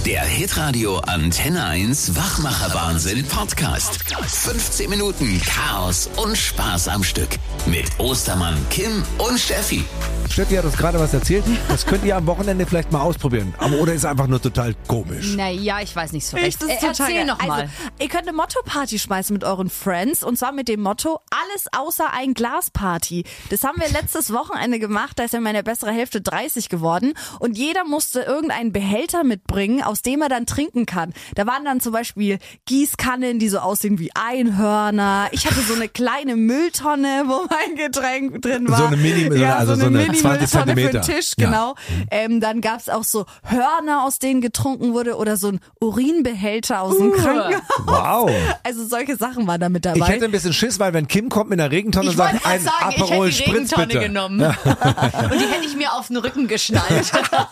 Der Hitradio Antenne 1 Wachmacher-Wahnsinn Podcast. 15 Minuten Chaos und Spaß am Stück. Mit Ostermann, Kim und Steffi. Steffi hat uns gerade was erzählt. Das könnt ihr am Wochenende vielleicht mal ausprobieren. Aber oder ist einfach nur total komisch? Naja, ich weiß nicht so recht. Erzähl noch mal. Also, ihr könnt eine Motto-Party schmeißen mit euren Friends. Und zwar mit dem Motto, alles außer ein Glas-Party. Das haben wir letztes Wochenende gemacht. Da ist ja meine bessere Hälfte 30 geworden. Und jeder musste irgendeinen Behälter mitbringen, aus dem er dann trinken kann. Da waren dann zum Beispiel Gießkannen, die so aussehen wie Einhörner. Ich hatte so eine kleine Mülltonne, wo mein Getränk drin war. So eine also so eine 20 Zentimeter. Für den Tisch, genau. Ja. Dann gab's auch so Hörner, aus denen getrunken wurde, oder so ein Urinbehälter aus dem Krankenhaus. Wow. Also solche Sachen waren da mit dabei. Ich hätte ein bisschen Schiss, weil wenn Kim kommt mit einer Regentonne und sagt, ein Aperol Spritz bitte. Genommen. Ja. Und die hätte ich mir auf den Rücken geschnallt.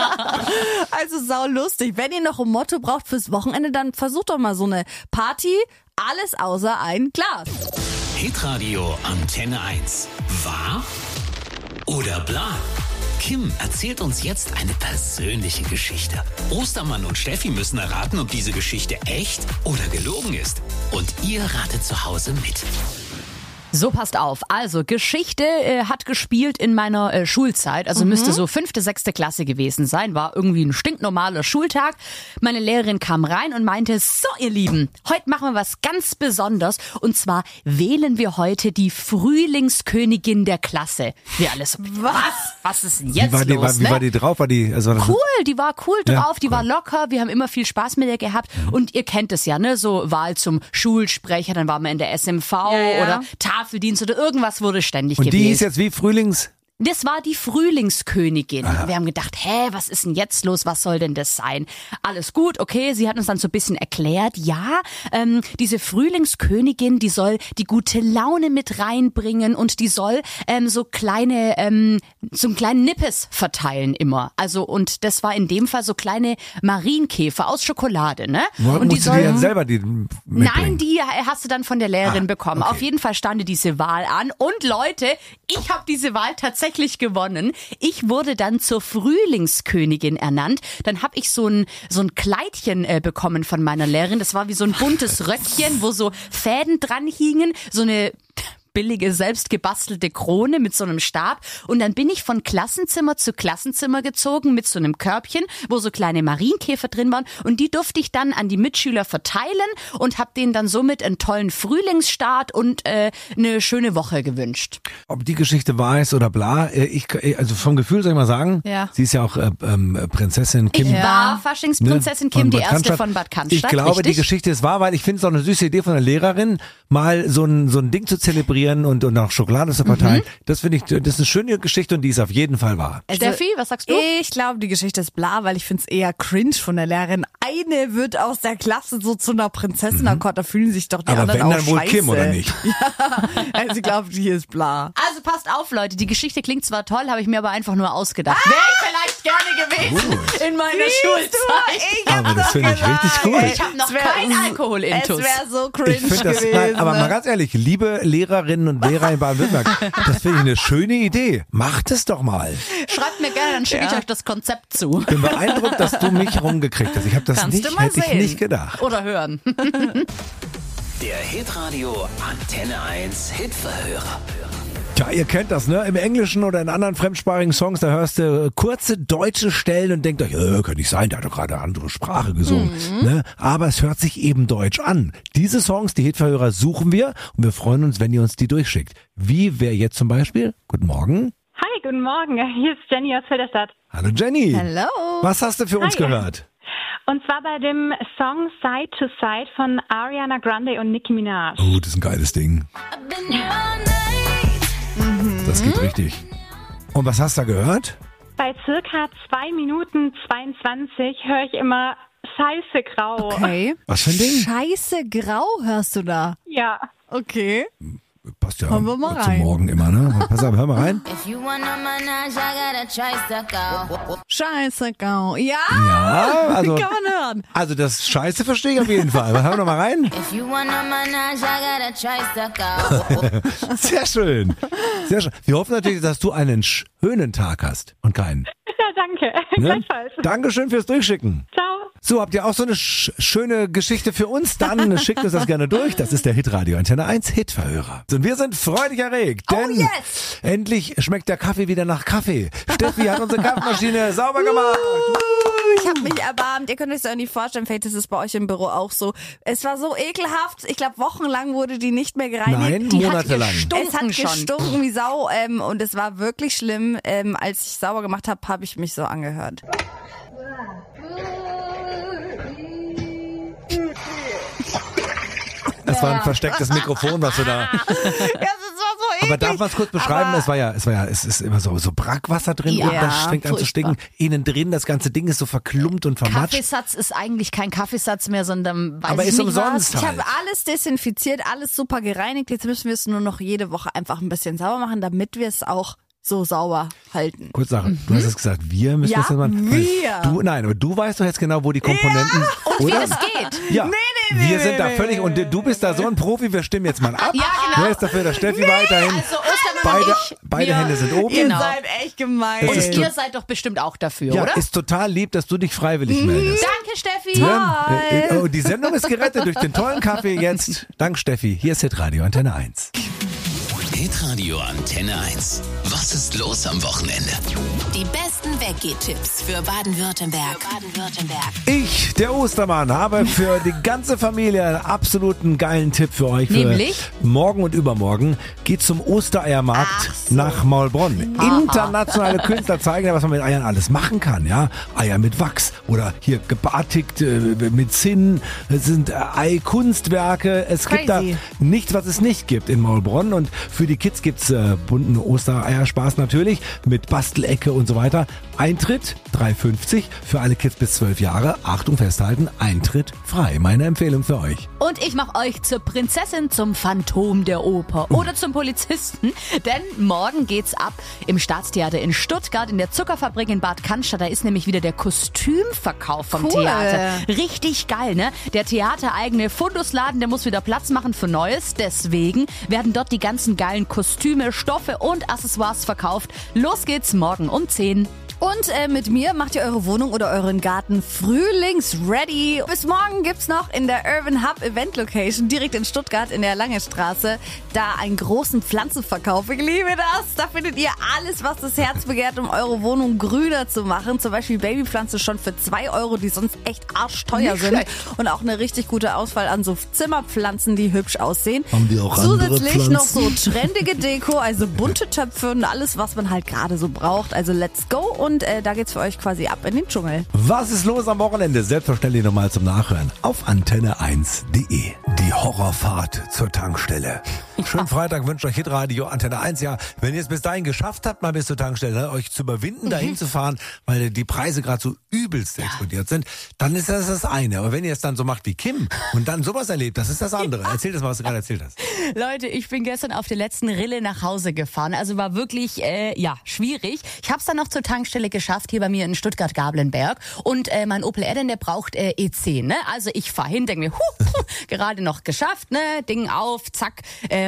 Also sau lustig. Wenn ihr noch ein Motto braucht fürs Wochenende, dann versucht doch mal so eine Party. Alles außer ein Glas. Hitradio Antenne 1. Wahr oder bla? Kim erzählt uns jetzt eine persönliche Geschichte. Ostermann und Steffi müssen erraten, ob diese Geschichte echt oder gelogen ist. Und ihr ratet zu Hause mit. So, passt auf. Also, Geschichte hat gespielt in meiner Schulzeit. Also müsste so 5., 6. Klasse gewesen sein. War irgendwie ein stinknormaler Schultag. Meine Lehrerin kam rein und meinte, so ihr Lieben, heute machen wir was ganz Besonderes. Und zwar wählen wir heute die Frühlingskönigin der Klasse. Wir alles, was? Was ist denn jetzt los? Wie war die drauf? Cool, die war cool drauf, die war locker. Wir haben immer viel Spaß mit ihr gehabt. Und ihr kennt es ja, ne? So Wahl zum Schulsprecher, dann waren wir in der SMV oder Tafeldienst oder irgendwas wurde ständig gewählt. Und die ist jetzt wie Frühlings... Das war die Frühlingskönigin. Aha. Wir haben gedacht, was ist denn jetzt los? Was soll denn das sein? Alles gut, okay. Sie hat uns dann so ein bisschen erklärt, diese Frühlingskönigin, die soll die gute Laune mit reinbringen und die soll so einen kleinen Nippes verteilen immer. Also, und das war in dem Fall so kleine Marienkäfer aus Schokolade, ne? Und die soll ja selber die mitbringen? Nein, die hast du dann von der Lehrerin bekommen. Okay. Auf jeden Fall stand diese Wahl an. Und Leute, ich habe diese Wahl tatsächlich gewonnen. Ich wurde dann zur Frühlingskönigin ernannt. Dann habe ich so ein Kleidchen bekommen von meiner Lehrerin. Das war wie so ein buntes Röckchen, wo so Fäden dran hingen. So eine billige, selbst gebastelte Krone mit so einem Stab. Und dann bin ich von Klassenzimmer zu Klassenzimmer gezogen mit so einem Körbchen, wo so kleine Marienkäfer drin waren. Und die durfte ich dann an die Mitschüler verteilen und habe denen dann somit einen tollen Frühlingsstart und eine schöne Woche gewünscht. Ob die Geschichte wahr ist oder bla, also vom Gefühl soll ich mal sagen, sie ist ja auch Prinzessin Kim. Ich war Faschingsprinzessin Kim, die erste von Bad Cannstatt. Ich glaube, die Geschichte ist wahr, weil ich finde es auch eine süße Idee von der Lehrerin, mal so ein Ding zu zelebrieren und auch Schokolade zu verteilen. Das finde ich, das ist eine schöne Geschichte und die ist auf jeden Fall wahr. Also, Steffi, was sagst du? Ich glaube, die Geschichte ist bla, weil ich finde es eher cringe von der Lehrerin. Eine wird aus der Klasse so zu einer Prinzessin, oh Gott, da fühlen sich doch die aber anderen wenn auch dann wohl scheiße. Kim, oder nicht? Ja, also ich glaube, die ist bla. Also passt auf, Leute, die Geschichte klingt zwar toll, habe ich mir aber einfach nur ausgedacht. Wäre ich vielleicht gerne gewesen in meiner Schulzeit. Aber das finde ich richtig cool. Ich habe noch keinen Alkohol-Intus. Es wäre so cringe Ich finde das, gewesen. aber mal ganz ehrlich, liebe Lehrerinnen und Lehrer in Baden-Württemberg, das finde ich eine schöne Idee. Macht es doch mal. Schreibt mir gerne, dann schicke ich euch das Konzept zu. Ich bin beeindruckt, dass du mich rumgekriegt hast. Ich habe das hätte ich nicht gedacht. Oder hören. Der Hitradio Antenne 1 Hitverhörer. Ja, ihr kennt das, ne? Im Englischen oder in anderen fremdsprachigen Songs, da hörst du kurze deutsche Stellen und denkt euch, kann nicht sein, der hat doch gerade eine andere Sprache gesungen. Ne? Aber es hört sich eben deutsch an. Diese Songs, die Hitverhörer, suchen wir und wir freuen uns, wenn ihr uns die durchschickt. Wie wäre jetzt zum Beispiel? Guten Morgen. Hi, guten Morgen. Hier ist Jenny aus Filderstadt. Hallo Jenny. Hello. Was hast du für uns gehört? Und zwar bei dem Song Side to Side von Ariana Grande und Nicki Minaj. Oh, das ist ein geiles Ding. Das geht richtig. Und was hast du da gehört? Bei circa 2 Minuten 22 höre ich immer Scheiße grau. Okay. Was für ein Ding? Scheiße grau hörst du da. Ja. Okay. Passt ja Hören wir mal zum rein. Morgen immer, ne? Pass auf, hör mal rein. Scheiße grau. Ja, Ja, also, kann man hören. also das Scheiße verstehe ich auf jeden Fall. Aber hören wir noch mal rein. Sehr schön. Sehr schön. Wir hoffen natürlich, dass du einen schönen Tag hast und keinen. Ja, danke. Ne? Gleichfalls. Dankeschön fürs Durchschicken. Ciao. So. So, habt ihr auch so eine schöne Geschichte für uns? Dann schickt uns das gerne durch. Das ist der Hitradio Antenne 1 Hitverhörer. Und wir sind freudig erregt, denn endlich schmeckt der Kaffee wieder nach Kaffee. Steffi hat unsere Kaffeemaschine sauber gemacht. Ich habe mich erbarmt. Ihr könnt euch das auch nicht vorstellen, vielleicht ist es bei euch im Büro auch so. Es war so ekelhaft. Ich glaube, wochenlang wurde die nicht mehr gereinigt. Nein, die monatelang. Es hat gestunken wie Sau und es war wirklich schlimm. Als ich sauber gemacht habe, habe ich mich so angehört. Das war ein verstecktes Mikrofon, was du da... Ja, das war so eklig. Aber darf man es kurz beschreiben? Es ist immer so Brackwasser drin Ja, und das fängt an zu furchtbar. stinken. Innen drin, das ganze Ding ist so verklumpt und vermatscht. Kaffeesatz ist eigentlich kein Kaffeesatz mehr, sondern weiß Aber ich ist nicht umsonst was. Ich halt. habe alles desinfiziert, alles super gereinigt. Jetzt müssen wir es nur noch jede Woche einfach ein bisschen sauber machen, damit wir es auch so sauber halten. Kurz Sache, du hast es gesagt, wir müssen Ja, das jetzt mal... wir. Nein, aber du weißt doch jetzt genau, wo die Komponenten... Und wie oder? das geht. Ja, wir sind da völlig... Und du bist da so ein Profi, wir stimmen jetzt mal ab. Ja, genau. Wer ist dafür, dass Steffi weiterhin... Also Ostermann und ich, Beide wir- Hände sind oben. Genau. Ihr seid echt gemein. Es ist Und ihr seid doch bestimmt auch dafür, Ja, oder? ist total lieb, dass du dich freiwillig meldest. Danke, Steffi. Ja, die Sendung ist gerettet durch den tollen Kaffee jetzt. Dank Steffi. Hier ist Hitradio Antenne 1. Hitradio Antenne 1. Was ist los am Wochenende? Die besten Weggehtipps für Baden-Württemberg. Ich, der Ostermann, habe für die ganze Familie einen absoluten geilen Tipp für euch. Für Nämlich? morgen und übermorgen geht zum Ostereiermarkt nach Maulbronn. Internationale Künstler zeigen ja, was man mit Eiern alles machen kann. Ja, Eier mit Wachs oder hier gebartigt mit Zinn. Es sind Eikunstwerke. Es gibt da Crazy. nichts, was es nicht gibt in Maulbronn. Und für die Kids gibt's bunten Ostereierspaß natürlich mit Bastelecke und so weiter. Eintritt 3,50 für alle Kids bis 12 Jahre. Achtung, festhalten, Eintritt frei. Meine Empfehlung für euch. Und ich mache euch zur Prinzessin, zum Phantom der Oper oder zum Polizisten, denn morgen geht's ab im Staatstheater in Stuttgart, in der Zuckerfabrik in Bad Cannstatt. Da ist nämlich wieder der Kostümverkauf vom Cool. Theater. Richtig geil, ne? Der theatereigene Fundusladen, der muss wieder Platz machen für Neues. Deswegen werden dort die ganzen geilen Kostüme, Stoffe und Accessoires verkauft. Los geht's morgen um 10. Und mit mir macht ihr eure Wohnung oder euren Garten frühlingsready. Bis morgen gibt's noch in der Urban Hub Event Location direkt in Stuttgart in der Lange Straße da einen großen Pflanzenverkauf. Ich liebe das. Da findet ihr alles, was das Herz begehrt, um eure Wohnung grüner zu machen. Zum Beispiel Babypflanzen schon für 2 €, die sonst echt arschteuer Nicht sind. schlecht. Und auch eine richtig gute Auswahl an so Zimmerpflanzen, die hübsch aussehen. Haben die auch andere Zusätzlich noch Pflanzen? so trendige Deko, also bunte Töpfe und alles, was man halt gerade so braucht. Also let's go und da geht's für euch quasi ab in den Dschungel. Was ist los am Wochenende? Selbstverständlich nochmal zum Nachhören auf antenne1.de. Die Horrorfahrt zur Tankstelle. Schönen Freitag wünscht euch Hitradio Antenne 1. Ja, wenn ihr es bis dahin geschafft habt, mal bis zur Tankstelle, euch zu überwinden, dahin zu fahren, weil die Preise gerade so übelst explodiert sind, dann ist das eine. Aber wenn ihr es dann so macht wie Kim und dann sowas erlebt, das ist das andere. Erzähl das mal, was du gerade erzählt hast. Leute, ich bin gestern auf der letzten Rille nach Hause gefahren. Also war wirklich, schwierig. Ich habe es dann noch zur Tankstelle geschafft, hier bei mir in Stuttgart-Gablenberg. Und mein Opel Adden, der braucht E10, ne? Also ich fahre hin, denke mir, gerade noch geschafft, ne? Ding auf, zack,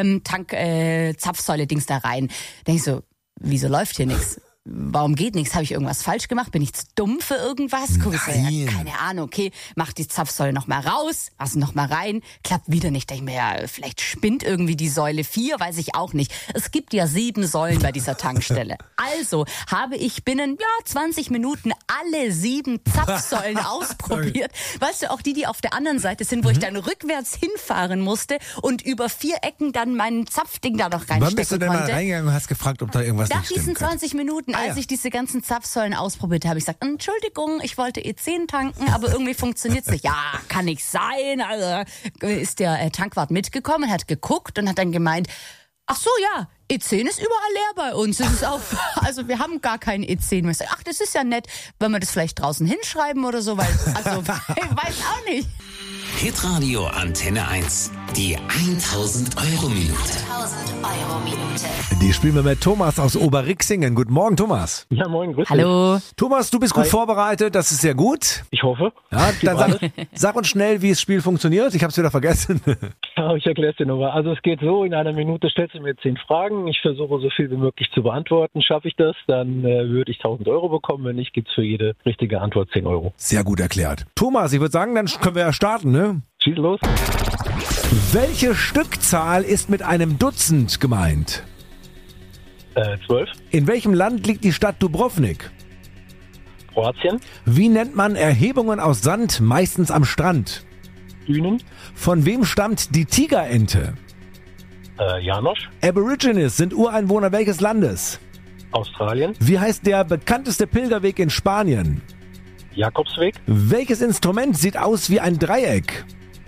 Zapfsäule-Dings da rein. Denke ich so, wieso läuft hier nichts? Warum geht nichts? Habe ich irgendwas falsch gemacht? Bin ich zu dumm für irgendwas? Guck ich so, ja, keine Ahnung, okay, mach die Zapfsäule noch mal raus, was noch mal rein, klappt wieder nicht. Denke ich mir, ja, vielleicht spinnt irgendwie die Säule 4, weiß ich auch nicht. Es gibt ja 7 Säulen bei dieser Tankstelle. Also habe ich binnen 20 Minuten alle 7 Zapfsäulen ausprobiert. Weißt du, auch die auf der anderen Seite sind, wo ich dann rückwärts hinfahren musste und über 4 Ecken dann mein Zapfding da noch reinstecken Wann bist du denn mal konnte. reingegangen und hast gefragt, ob da irgendwas Nach nicht stimmen diesen kann? 20 Minuten, als ja. ich diese ganzen Zapfsäulen ausprobiert habe, ich gesagt, Entschuldigung, ich wollte E10 tanken, aber irgendwie funktioniert's nicht. Ja, kann nicht sein. Also ist der Tankwart mitgekommen, hat geguckt und hat dann gemeint, ach so, ja, E10 ist überall leer bei uns. Es ist also wir haben gar keinen E10 mehr. Ach, das ist ja nett, wenn wir das vielleicht draußen hinschreiben oder so, weil, also ich weiß auch nicht. Hitradio Antenne 1. Die 1000-Euro-Minute. 1000-Euro-Minute. Die spielen wir mit Thomas aus Oberrixingen. Guten Morgen, Thomas. Ja, moin, grüß dich. Hallo. Thomas, du bist gut vorbereitet, das ist sehr gut. Ich hoffe. Ja, dann sag uns schnell, wie das Spiel funktioniert. Ich habe es wieder vergessen. Ja, ich erkläre es dir nochmal. Also es geht so, in einer Minute stellst du mir 10 Fragen. Ich versuche so viel wie möglich zu beantworten. Schaffe ich das, dann würde ich 1000 Euro bekommen. Wenn nicht, gibt es für jede richtige Antwort 10 Euro. Sehr gut erklärt. Thomas, ich würde sagen, dann können wir ja starten, ne? Schieß los. Welche Stückzahl ist mit einem Dutzend gemeint? 12. In welchem Land liegt die Stadt Dubrovnik? Kroatien. Wie nennt man Erhebungen aus Sand, meistens am Strand? Dünen. Von wem stammt die Tigerente? Janosch. Aborigines sind Ureinwohner welches Landes? Australien. Wie heißt der bekannteste Pilgerweg in Spanien? Jakobsweg. Welches Instrument sieht aus wie ein Dreieck?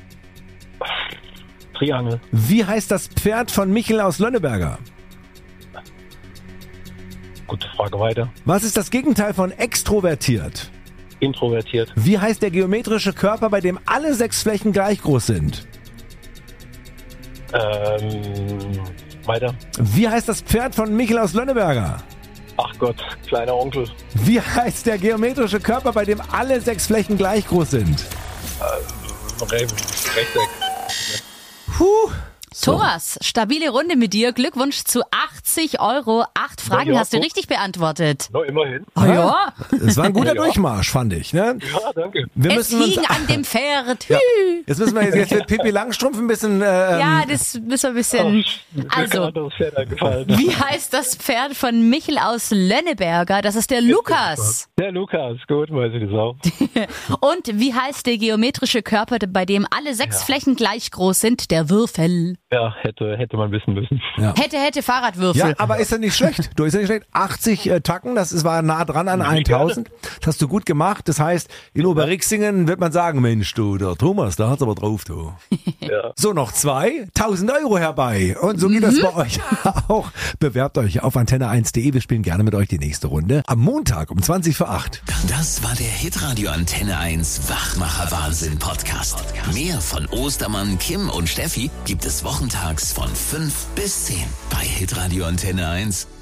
Triangel. Wie heißt das Pferd von Michel aus Lönneberger? Gute Frage, weiter. Was ist das Gegenteil von extrovertiert? Introvertiert. Wie heißt der geometrische Körper, bei dem alle 6 Flächen gleich groß sind? Weiter. Wie heißt das Pferd von Michel aus Lönneberger? Ach Gott, kleiner Onkel. Wie heißt der geometrische Körper, bei dem alle 6 Flächen gleich groß sind? Rechteck. Puh. Thomas, stabile Runde mit dir. Glückwunsch zu 80 Euro. 8 Fragen Ja, hast du so. richtig beantwortet. No, immerhin. Oh ja. Es war ein guter Ja. Durchmarsch, fand ich. Ne? Ja, danke. Wir Es müssen uns, hing an dem Pferd. ja, jetzt müssen wir jetzt wird Pippi Langstrumpf ein bisschen. Ja, das müssen wir ein bisschen. Mir kein Also, anderes Pferd eingefallen. wie heißt das Pferd von Michel aus Lönneberger? Das ist der Lukas. Der Lukas, gut, weiß ich das auch. Und wie heißt der geometrische Körper, bei dem alle 6 Flächen gleich groß sind? Der Würfel. Ja, hätte man wissen müssen. Hätte, Fahrradwürfel. Ja, aber ist ja nicht schlecht. Du, ist ja nicht schlecht. 80 Tacken, das war nah dran an 1000. Das hast du gut gemacht. Das heißt, in Oberrixingen wird man sagen, Mensch, du, der Thomas, der hat's aber drauf, du. Ja. So, noch 2, 1000 Euro herbei. Und so geht das bei euch auch. Bewerbt euch auf antenne1.de. Wir spielen gerne mit euch die nächste Runde. Am Montag um 20:08. Das war der Hitradio Antenne 1 Wachmacher Wahnsinn Podcast. Mehr von Ostermann, Kim und Steffi gibt es wochentags von 5 bis 10 bei Hitradio Antenne 1.